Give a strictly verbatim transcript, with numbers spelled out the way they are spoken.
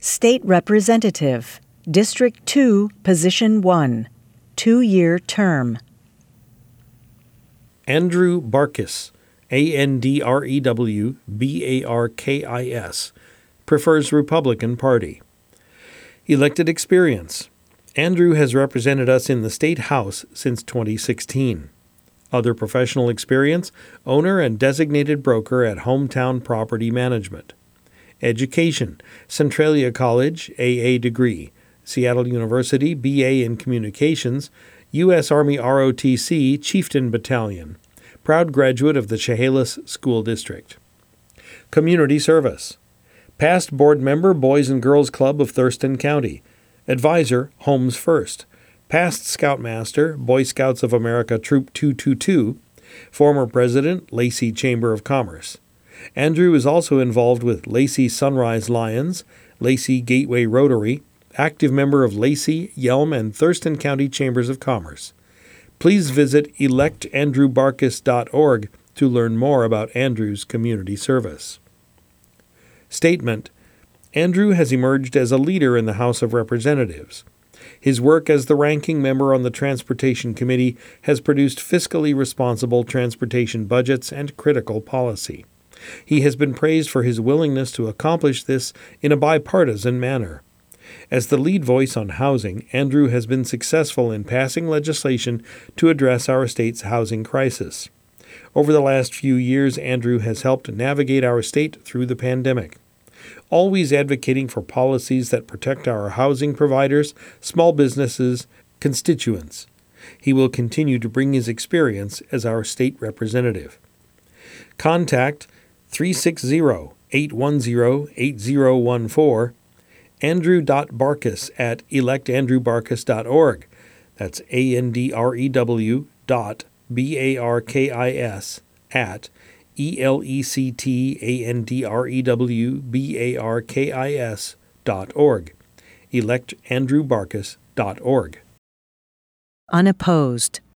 State Representative, District two, Position one, two-year term. Andrew Barkis, A N D R E W B A R K I S, prefers Republican Party. Elected experience. Andrew has represented us in the State House since twenty sixteen. Other professional experience, owner and designated broker at Hometown Property Management. Education, Centralia College, A A degree. Seattle University, B A in Communications. U S Army R O T C, Chieftain Battalion. Proud graduate of the Chehalis School District. Community service. Past board member, Boys and Girls Club of Thurston County. Advisor, Homes First. Past Scoutmaster, Boy Scouts of America Troop two two two. Former President, Lacey Chamber of Commerce. Andrew is also involved with Lacey Sunrise Lions, Lacey Gateway Rotary, active member of Lacey, Yelm, and Thurston County Chambers of Commerce. Please visit elect andrew barkis dot org to learn more about Andrew's community service. Statement: Andrew has emerged as a leader in the House of Representatives. His work as the ranking member on the Transportation Committee has produced fiscally responsible transportation budgets and critical policy. He has been praised for his willingness to accomplish this in a bipartisan manner. As the lead voice on housing, Andrew has been successful in passing legislation to address our state's housing crisis. Over the last few years, Andrew has helped navigate our state through the pandemic, always advocating for policies that protect our housing providers, small businesses, constituents. He will continue to bring his experience as our state representative. Contact three six zero, eight one zero, eight zero one four, andrew.barkis at elect andrew barkis dot org. That's A N D R E W dot B A R K I S at E L E C T A N D R E W B A R K I S dot org. elect andrew barkis dot org. Unopposed.